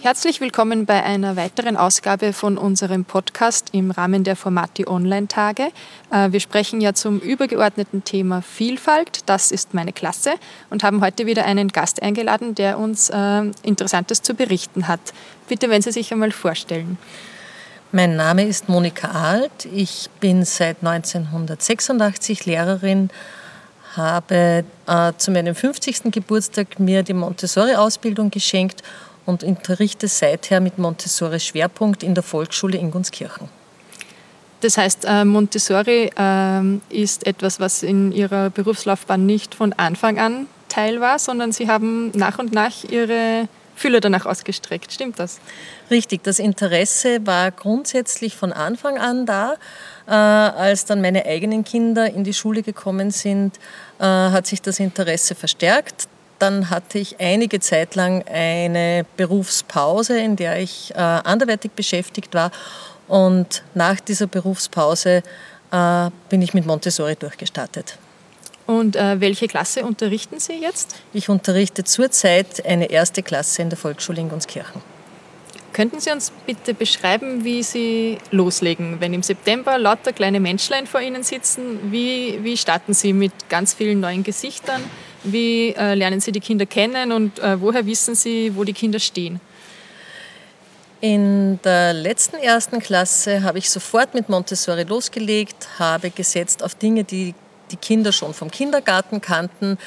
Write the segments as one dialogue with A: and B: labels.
A: Herzlich willkommen bei einer weiteren Ausgabe von unserem Podcast im Rahmen der Formati Online-Tage. Wir sprechen ja zum übergeordneten Thema Vielfalt, das ist meine Klasse, und haben heute wieder einen Gast eingeladen, der uns Interessantes zu berichten hat. Bitte, wenn Sie sich einmal vorstellen.
B: Mein Name ist Monika Alt, ich bin seit 1986 Lehrerin, habe zu meinem 50. Geburtstag mir die Montessori-Ausbildung geschenkt und unterrichte seither mit Montessori-Schwerpunkt in der Volksschule in Gunskirchen.
A: Das heißt, Montessori ist etwas, was in Ihrer Berufslaufbahn nicht von Anfang an Teil war, sondern Sie haben nach und nach Ihre Fühler danach ausgestreckt. Stimmt das?
B: Richtig, das Interesse war grundsätzlich von Anfang an da. Als dann meine eigenen Kinder in die Schule gekommen sind, hat sich das Interesse verstärkt. Dann hatte ich einige Zeit lang eine Berufspause, in der ich anderweitig beschäftigt war. Und nach dieser Berufspause bin ich mit Montessori durchgestartet.
A: Und welche Klasse unterrichten Sie jetzt?
B: Ich unterrichte zurzeit eine erste Klasse in der Volksschule in Gunskirchen.
A: Könnten Sie uns bitte beschreiben, wie Sie loslegen? Wenn im September lauter kleine Menschlein vor Ihnen sitzen, wie starten Sie mit ganz vielen neuen Gesichtern? Wie lernen Sie die Kinder kennen und woher wissen Sie, wo die Kinder stehen?
B: In der letzten ersten Klasse habe ich sofort mit Montessori losgelegt, habe gesetzt auf Dinge, die die Kinder schon vom Kindergarten kannten,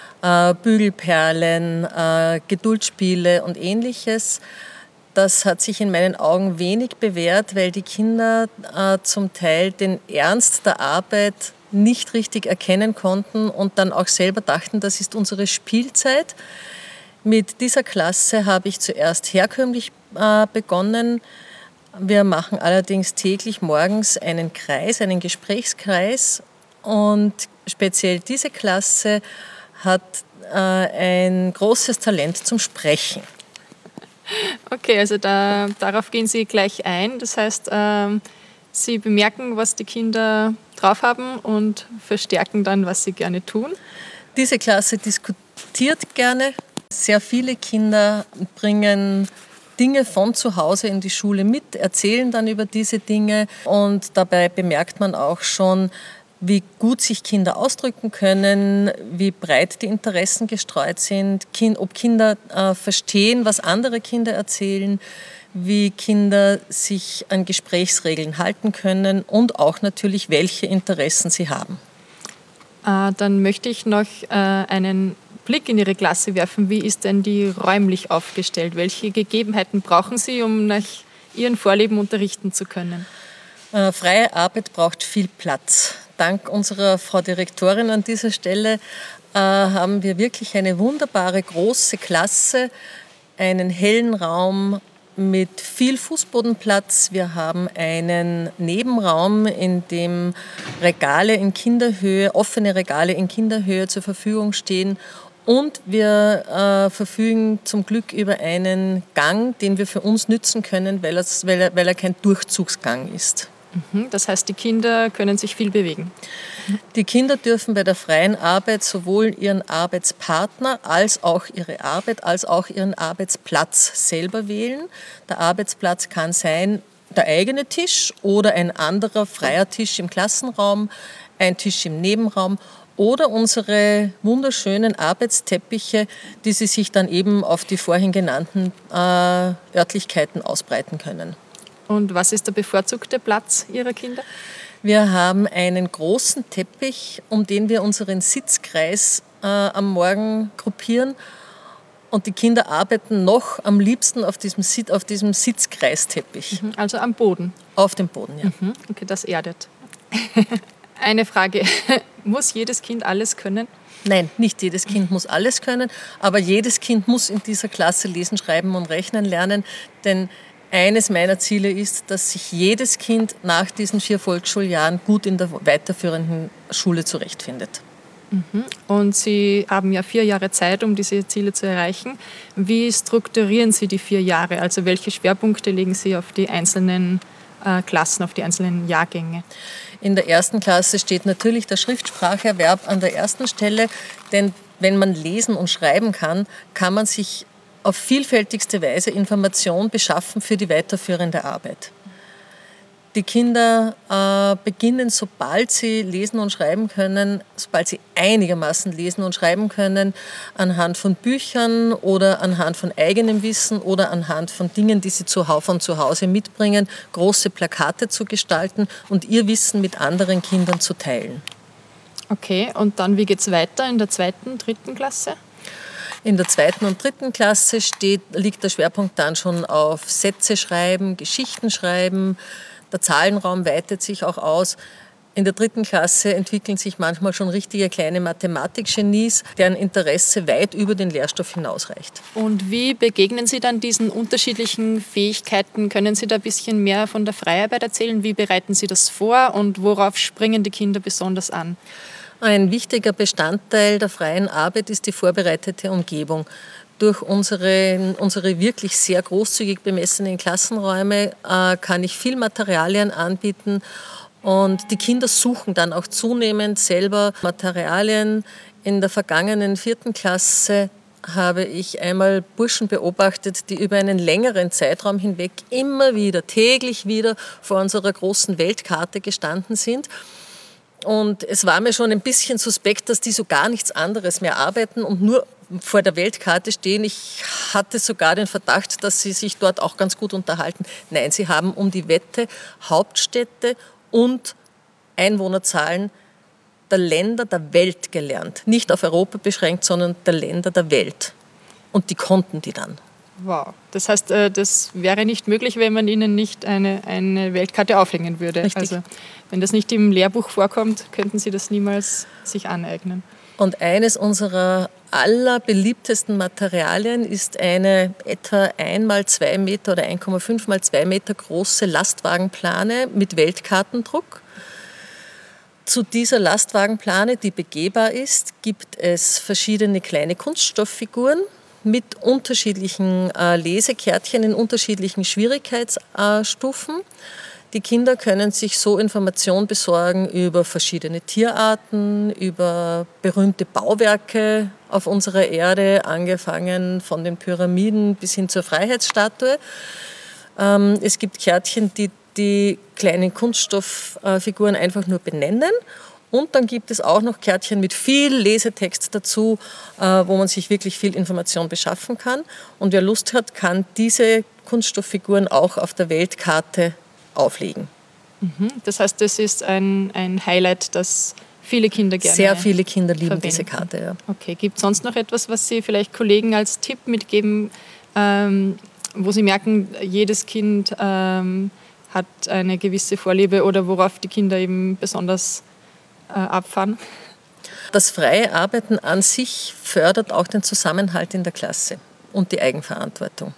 B: Bügelperlen, Geduldspiele und Ähnliches. Das hat sich in meinen Augen wenig bewährt, weil die Kinder zum Teil den Ernst der Arbeit nicht richtig erkennen konnten und dann auch selber dachten, das ist unsere Spielzeit. Mit dieser Klasse habe ich zuerst herkömmlich begonnen. Wir machen allerdings täglich morgens einen Kreis, einen Gesprächskreis, und speziell diese Klasse hat ein großes Talent zum Sprechen.
A: Okay, also darauf gehen Sie gleich ein. Das heißt, Sie bemerken, was die Kinder drauf haben und verstärken dann, was sie gerne tun.
B: Diese Klasse diskutiert gerne. Sehr viele Kinder bringen Dinge von zu Hause in die Schule mit, erzählen dann über diese Dinge, und dabei bemerkt man auch schon, wie gut sich Kinder ausdrücken können, wie breit die Interessen gestreut sind, ob Kinder verstehen, was andere Kinder erzählen, wie Kinder sich an Gesprächsregeln halten können und auch natürlich, welche Interessen sie haben.
A: Dann möchte ich noch einen Blick in Ihre Klasse werfen. Wie ist denn die räumlich aufgestellt? Welche Gegebenheiten brauchen Sie, um nach Ihren Vorlieben unterrichten zu können?
B: Freie Arbeit braucht viel Platz. Dank unserer Frau Direktorin an dieser Stelle haben wir wirklich eine wunderbare große Klasse, einen hellen Raum mit viel Fußbodenplatz. Wir haben einen Nebenraum, in dem Regale in Kinderhöhe, offene Regale in Kinderhöhe zur Verfügung stehen. Und wir verfügen zum Glück über einen Gang, den wir für uns nützen können, weil er kein Durchzugsgang ist.
A: Das heißt, die Kinder können sich viel bewegen.
B: Die Kinder dürfen bei der freien Arbeit sowohl ihren Arbeitspartner als auch ihre Arbeit, als auch ihren Arbeitsplatz selber wählen. Der Arbeitsplatz kann sein der eigene Tisch oder ein anderer freier Tisch im Klassenraum, ein Tisch im Nebenraum oder unsere wunderschönen Arbeitsteppiche, die sie sich dann eben auf die vorhin genannten Örtlichkeiten ausbreiten können.
A: Und was ist der bevorzugte Platz Ihrer Kinder?
B: Wir haben einen großen Teppich, um den wir unseren Sitzkreis am Morgen gruppieren. Und die Kinder arbeiten noch am liebsten auf diesem Sitzkreisteppich.
A: Also am Boden?
B: Auf dem Boden, ja.
A: Okay, das erdet. Eine Frage, muss jedes Kind alles können?
B: Nein, nicht jedes Kind muss alles können, aber jedes Kind muss in dieser Klasse lesen, schreiben und rechnen lernen, denn eines meiner Ziele ist, dass sich jedes Kind nach diesen 4 Volksschuljahren gut in der weiterführenden Schule zurechtfindet.
A: Und Sie haben ja 4 Jahre Zeit, um diese Ziele zu erreichen. Wie strukturieren Sie die 4 Jahre? Also welche Schwerpunkte legen Sie auf die einzelnen Klassen, auf die einzelnen Jahrgänge?
B: In der ersten Klasse steht natürlich der Schriftspracherwerb an der ersten Stelle, denn wenn man lesen und schreiben kann, kann man sich auf vielfältigste Weise Information beschaffen für die weiterführende Arbeit. Die Kinder beginnen, sobald sie lesen und schreiben können, sobald sie einigermaßen lesen und schreiben können, anhand von Büchern oder anhand von eigenem Wissen oder anhand von Dingen, die sie von zu Hause mitbringen, große Plakate zu gestalten und ihr Wissen mit anderen Kindern zu teilen.
A: Okay, und dann wie geht es weiter in der 2., 3. Klasse?
B: In der 2. und 3. Klasse liegt der Schwerpunkt dann schon auf Sätze schreiben, Geschichten schreiben. Der Zahlenraum weitet sich auch aus. In der 3. Klasse entwickeln sich manchmal schon richtige kleine Mathematikgenies, deren Interesse weit über den Lehrstoff hinausreicht.
A: Und wie begegnen Sie dann diesen unterschiedlichen Fähigkeiten? Können Sie da ein bisschen mehr von der Freiarbeit erzählen? Wie bereiten Sie das vor und worauf springen die Kinder besonders an?
B: Ein wichtiger Bestandteil der freien Arbeit ist die vorbereitete Umgebung. Durch unsere wirklich sehr großzügig bemessenen Klassenräume kann ich viel Materialien anbieten und die Kinder suchen dann auch zunehmend selber Materialien. In der vergangenen 4. Klasse habe ich einmal Burschen beobachtet, die über einen längeren Zeitraum hinweg immer wieder, täglich wieder vor unserer großen Weltkarte gestanden sind. Und es war mir schon ein bisschen suspekt, dass die so gar nichts anderes mehr arbeiten und nur vor der Weltkarte stehen. Ich hatte sogar den Verdacht, dass sie sich dort auch ganz gut unterhalten. Nein, sie haben um die Wette Hauptstädte und Einwohnerzahlen der Länder der Welt gelernt. Nicht auf Europa beschränkt, sondern der Länder der Welt. Und die konnten die dann.
A: Wow, das heißt, das wäre nicht möglich, wenn man ihnen nicht eine Weltkarte aufhängen würde.
B: Richtig.
A: Also wenn das nicht im Lehrbuch vorkommt, könnten sie das niemals sich aneignen.
B: Und eines unserer allerbeliebtesten Materialien ist eine etwa 1x2 Meter oder 1,5x2 Meter große Lastwagenplane mit Weltkartendruck. Zu dieser Lastwagenplane, die begehbar ist, gibt es verschiedene kleine Kunststofffiguren mit unterschiedlichen Lesekärtchen in unterschiedlichen Schwierigkeitsstufen. Die Kinder können sich so Informationen besorgen über verschiedene Tierarten, über berühmte Bauwerke auf unserer Erde, angefangen von den Pyramiden bis hin zur Freiheitsstatue. Es gibt Kärtchen, die die kleinen Kunststofffiguren einfach nur benennen. Und dann gibt es auch noch Kärtchen mit viel Lesetext dazu, wo man sich wirklich viel Information beschaffen kann. Und wer Lust hat, kann diese Kunststofffiguren auch auf der Weltkarte auflegen.
A: Das heißt, das ist ein Highlight, das viele Kinder gerne
B: Sehr viele Kinder lieben
A: verwenden.
B: diese Karte. Ja.
A: Okay, gibt es sonst noch etwas, was Sie vielleicht Kollegen als Tipp mitgeben, wo Sie merken, jedes Kind hat eine gewisse Vorliebe oder worauf die Kinder eben besonders abfahren? Das
B: freie Arbeiten an sich fördert auch den Zusammenhalt in der Klasse und die Eigenverantwortung.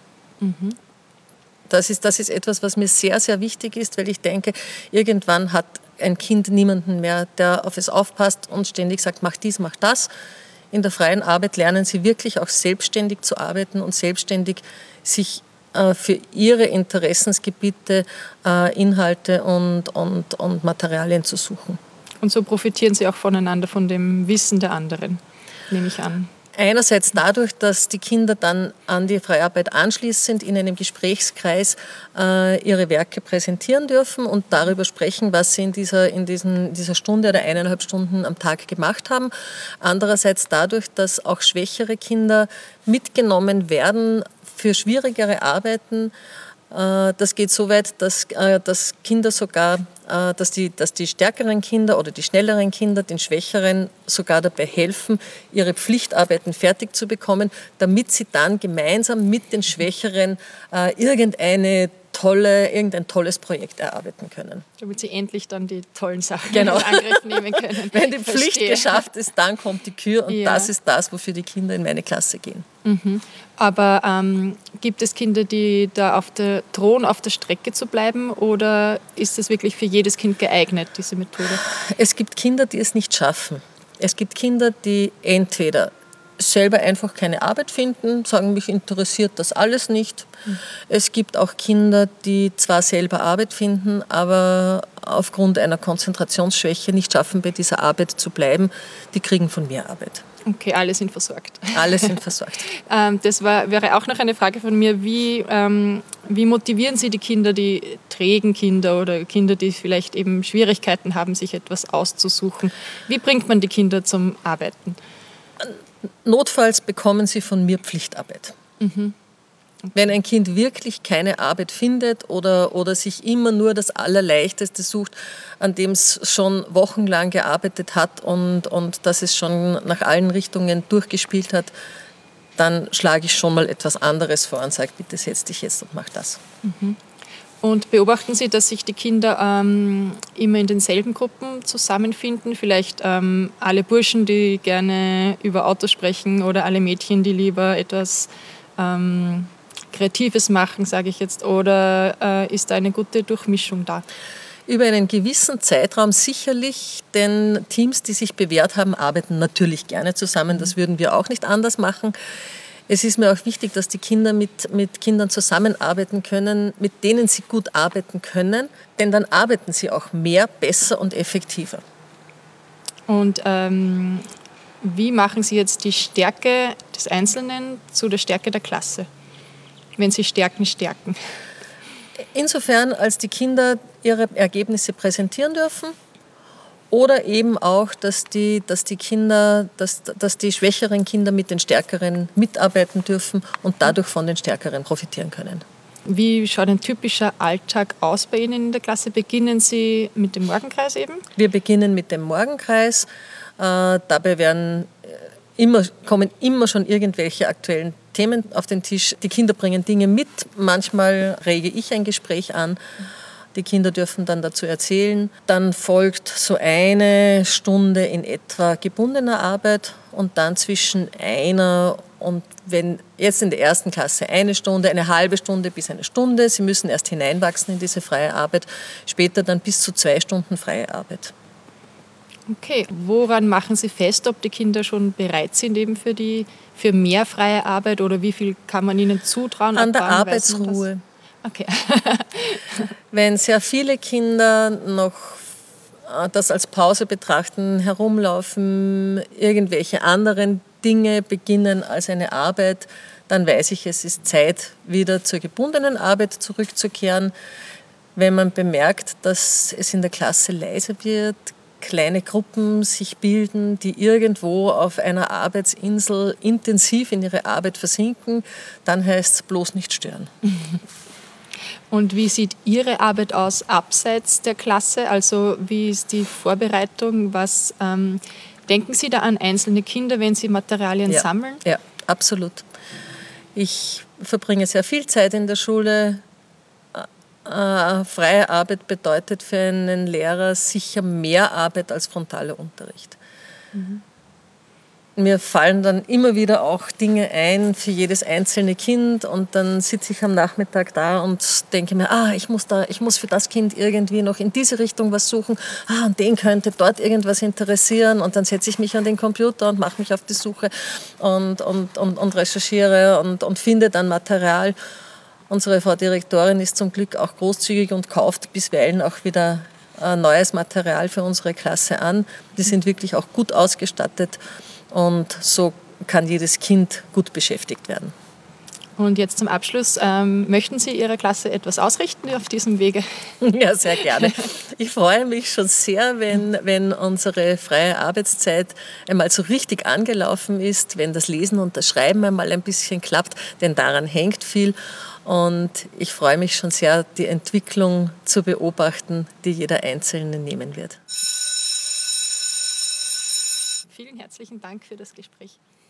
B: Das ist etwas, was mir sehr, sehr wichtig ist, weil ich denke, irgendwann hat ein Kind niemanden mehr, der auf es aufpasst und ständig sagt, mach dies, mach das. In der freien Arbeit lernen sie wirklich auch selbstständig zu arbeiten und selbstständig sich für ihre Interessensgebiete Inhalte und Materialien zu suchen.
A: Und so profitieren sie auch voneinander, von dem Wissen der anderen, nehme ich an.
B: Einerseits dadurch, dass die Kinder dann an die Freiarbeit anschließend in einem Gesprächskreis ihre Werke präsentieren dürfen und darüber sprechen, was sie in dieser Stunde oder 1,5 Stunden am Tag gemacht haben. Andererseits dadurch, dass auch schwächere Kinder mitgenommen werden für schwierigere Arbeiten. Das geht so weit, dass Kinder sogar, dass die stärkeren Kinder oder die schnelleren Kinder den Schwächeren sogar dabei helfen, ihre Pflichtarbeiten fertig zu bekommen, damit sie dann gemeinsam mit den Schwächeren irgendein tolles Projekt erarbeiten können.
A: Damit sie endlich dann die tollen Sachen
B: in
A: Angriff nehmen können.
B: Wenn die Pflicht geschafft ist, dann kommt die Kür und das ist das, wofür die Kinder in meine Klasse gehen.
A: Aber gibt es Kinder, die da drohen, auf der Strecke zu bleiben, oder ist es wirklich für jedes Kind geeignet, diese Methode?
B: Es gibt Kinder, die es nicht schaffen. Es gibt Kinder, die entweder selber einfach keine Arbeit finden, sagen, mich interessiert das alles nicht. Es gibt auch Kinder, die zwar selber Arbeit finden, aber aufgrund einer Konzentrationsschwäche nicht schaffen, bei dieser Arbeit zu bleiben. Die kriegen von mir Arbeit.
A: Okay, alle sind versorgt.
B: Alle sind versorgt.
A: Das wäre auch noch eine Frage von mir. Wie motivieren Sie die Kinder, die trägen Kinder oder Kinder, die vielleicht eben Schwierigkeiten haben, sich etwas auszusuchen? Wie bringt man die Kinder zum Arbeiten?
B: Notfalls bekommen sie von mir Pflichtarbeit. Okay. Wenn ein Kind wirklich keine Arbeit findet oder sich immer nur das Allerleichteste sucht, an dem es schon wochenlang gearbeitet hat und das es schon nach allen Richtungen durchgespielt hat, dann schlage ich schon mal etwas anderes vor und sage, bitte setz dich jetzt und mach das.
A: Und beobachten Sie, dass sich die Kinder immer in denselben Gruppen zusammenfinden? Vielleicht alle Burschen, die gerne über Autos sprechen oder alle Mädchen, die lieber etwas Kreatives machen, sage ich jetzt. Oder ist da eine gute Durchmischung da?
B: Über einen gewissen Zeitraum sicherlich, denn Teams, die sich bewährt haben, arbeiten natürlich gerne zusammen. Das würden wir auch nicht anders machen. Es ist mir auch wichtig, dass die Kinder mit Kindern zusammenarbeiten können, mit denen sie gut arbeiten können, denn dann arbeiten sie auch mehr, besser und effektiver.
A: Und wie machen Sie jetzt die Stärke des Einzelnen zu der Stärke der Klasse, wenn Sie Stärken stärken?
B: Insofern, als die Kinder ihre Ergebnisse präsentieren dürfen oder eben auch, dass die schwächeren Kinder mit den Stärkeren mitarbeiten dürfen und dadurch von den Stärkeren profitieren können.
A: Wie schaut ein typischer Alltag aus bei Ihnen in der Klasse? Beginnen Sie mit dem Morgenkreis eben?
B: Wir beginnen mit dem Morgenkreis. Dabei kommen immer schon irgendwelche aktuellen Themen auf den Tisch. Die Kinder bringen Dinge mit. Manchmal rege ich ein Gespräch an. Die Kinder dürfen dann dazu erzählen. Dann folgt so eine Stunde in etwa gebundener Arbeit und dann zwischen einer und wenn jetzt in der ersten Klasse eine Stunde, eine halbe Stunde bis eine Stunde. Sie müssen erst hineinwachsen in diese freie Arbeit. Später dann bis zu 2 Stunden freie Arbeit.
A: Okay, woran machen Sie fest, ob die Kinder schon bereit sind eben für mehr freie Arbeit oder wie viel kann man ihnen zutrauen?
B: An der Arbeitsruhe.
A: Okay.
B: Wenn sehr viele Kinder noch das als Pause betrachten, herumlaufen, irgendwelche anderen Dinge beginnen als eine Arbeit, dann weiß ich, es ist Zeit, wieder zur gebundenen Arbeit zurückzukehren. Wenn man bemerkt, dass es in der Klasse leiser wird, kleine Gruppen sich bilden, die irgendwo auf einer Arbeitsinsel intensiv in ihre Arbeit versinken, dann heißt es bloß nicht stören.
A: Und wie sieht Ihre Arbeit aus abseits der Klasse? Also wie ist die Vorbereitung? Was denken Sie da an einzelne Kinder, wenn Sie Materialien sammeln?
B: Ja, absolut. Ich verbringe sehr viel Zeit in der Schule. Freie Arbeit bedeutet für einen Lehrer sicher mehr Arbeit als frontaler Unterricht. Mir fallen dann immer wieder auch Dinge ein für jedes einzelne Kind und dann sitze ich am Nachmittag da und denke mir, ich muss für das Kind irgendwie noch in diese Richtung was suchen, und den könnte dort irgendwas interessieren und dann setze ich mich an den Computer und mache mich auf die Suche und recherchiere und finde dann Material. Unsere Frau Direktorin ist zum Glück auch großzügig und kauft bisweilen auch wieder neues Material für unsere Klasse an. Die sind wirklich auch gut ausgestattet und so kann jedes Kind gut beschäftigt werden.
A: Und jetzt zum Abschluss, möchten Sie Ihrer Klasse etwas ausrichten auf diesem Wege?
B: Ja, sehr gerne. Ich freue mich schon sehr, wenn unsere freie Arbeitszeit einmal so richtig angelaufen ist, wenn das Lesen und das Schreiben einmal ein bisschen klappt, denn daran hängt viel. Und ich freue mich schon sehr, die Entwicklung zu beobachten, die jeder Einzelne nehmen wird.
A: Vielen herzlichen Dank für das Gespräch.